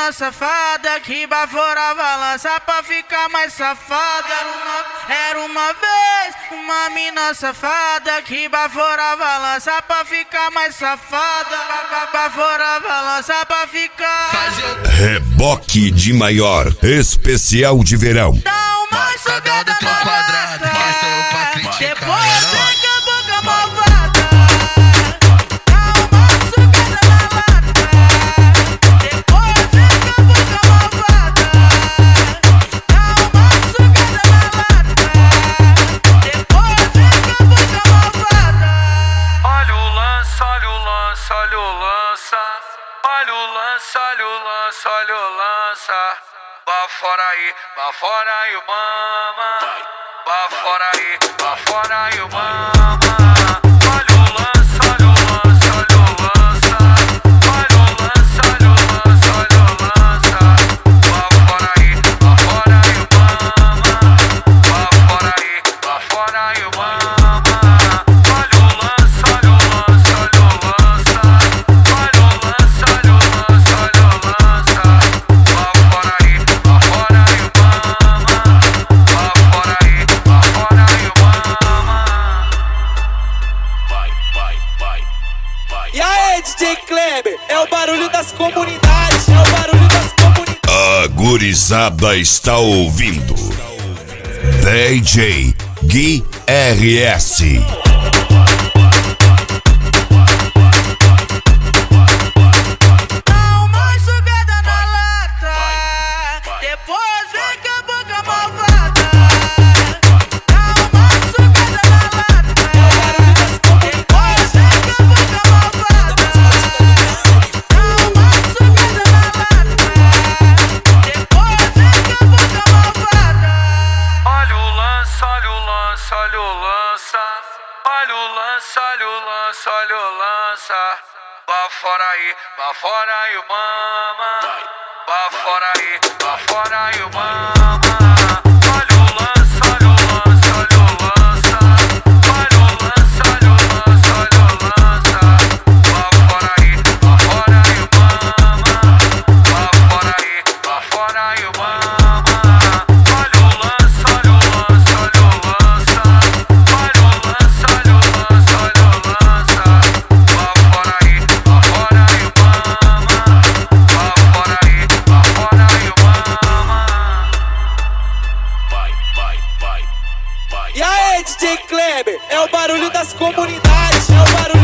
mina safada que baforava lança pra ficar mais safada. Era uma vez uma mina safada que baforava lança pra ficar mais safada. Baforava lança pra ficar. Reboque de maior, especial de verão. Dá uma sugada na lata, depois fica a boca malvada. Dá uma sugada na lata, depois fica a boca malvada. Dá uma sugada na lata, depois fica a boca malvada. Olha o lance, olha o lance, olha o lance. Olha o lance, olha o lance, olha o lance. Vá fora aí, mama. Vá fora aí, mama. Olha o lance, olha o lance, olha o lance. Olha o lance, olha o lance, olha o lance. Vá fora aí, mama. Vá fora aí, mama. Olha o lance, olha o lance, olha o lance. Olha o lance, olha o lance, olha o lance. Vá fora aí, mama. Vá fora aí, mama. E aí, DJ Kleber, é o barulho das comunidades, é o barulho das comunidades. A gurizada está ouvindo DJ Gui RS. Dá uma sugada na lata, depois fica a boca malvada. Dá uma sugada na lata, depois fica a boca malvada. Dá uma sugada na lata, depois fica a boca malvada. Olha o lance, olha o lance, olha o lance. Olha o lance, olha o lance, olha o lance. Vá fora aí, mama. Vá fora aí, mama. Olha o lance, olha o lance, olha o lance. Olha o lance, olha o lance, olha o lance. Vá fora aí, mama. Vá fora aí, mama. Olha o lance, olha o lance, olha o lance. Olha o lance, olha o lance, olha o lance. Vá fora aí, mama. Vá fora aí, mama. E aí, DJ Kleber, é o barulho das comunidades, é o barulho